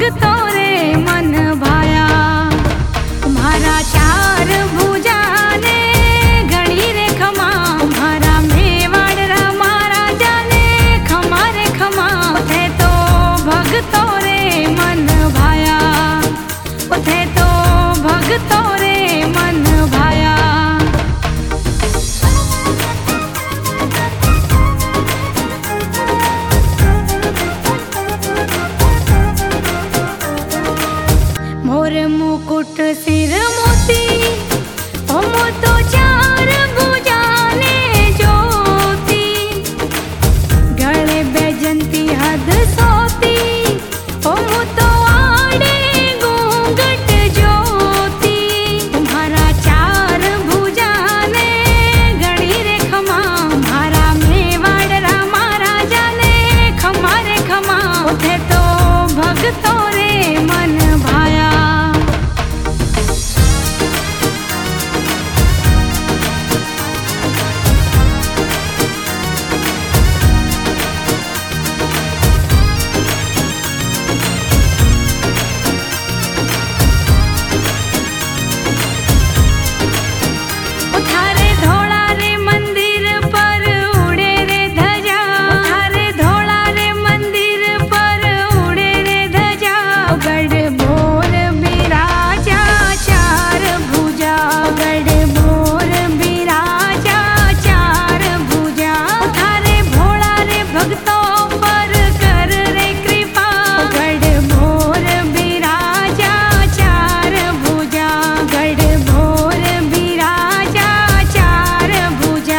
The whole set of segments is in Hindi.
भगतों रे मन भाया। तुम्हारा चार भुजा ने घड़ी रे खमा, तुम्हारा मेवाड़ मारा जाने खमा रे खमा। उठे तो भगतों रे मन भाया, उठे तो भगतों रे मन भाया। मोर मुकुट सिर मोती, ओ मोतो चार भुजा ने ज्योति। गले बैजंती हद सोती, ओ मोतो आड़े घूंघट ज्योति। तुम्हारा चार भुजा ने घड़ी रे खमा, तुम्हारा मेवाड़ मारा जाने खमा रे खमा। उठे तो भगतों रे मन भाया। उठारे धोला रे मंदिर पर उड़े रे ध्वजा, उठारे धोला रे मंदिर पर उड़े रे ध्वजा। गढ़ भोर बिराजा चार भुजा, गढ़ भोर बिराजा चार भुजा। उठारे भोला रे भक्तों पर कर रे कृपा, गढ़ भोर बिराजा चार भुजा, गढ़ भोर बिराजा चार भुजा।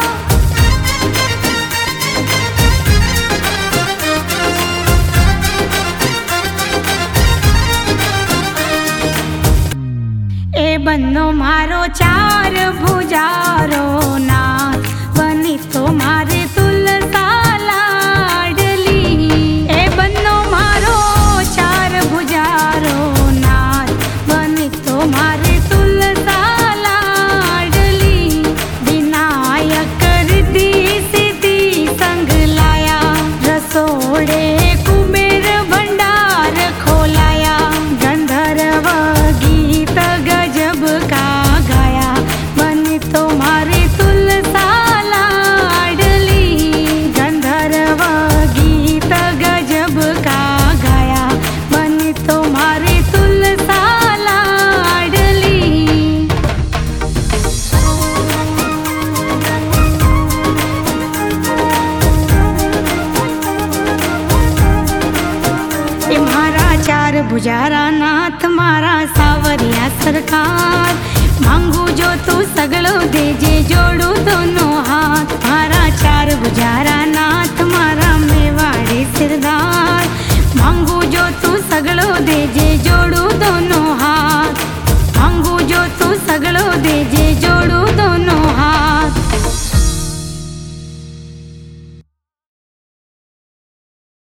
ए बन्नो मारो चार भुजारो नाथ, बनी तो मारे तुलसा लाडली। ए बन्नो मारो चार भुजारो नाथ, बनी तो मारे तुलसा लाडली। विनायक रिद्धि सिद्धि संग लाया, रसोड़े कुबेर भंडार खोलाया। गंधर्व गीत गजब का गाया, बनी तुम्हारी तुलसा लाडली। गंधर्व गीत गजब का गाया, बनी तुम्हारी तुलसा लाडली। ए मारा चार भुजारा नाथ, मारा सावरिया सरकार। मांगू जो तू सगळो देजे, जोड़ू दोनों हाथ। मारा चार भुजारा नाथ, मारा मेवाड़ी सिरदार। मांगू जो तू सगळो देजे, जोड़ू दोनों हाथ। मांगू जो तू सगळो देजे, जोड़ू दोनों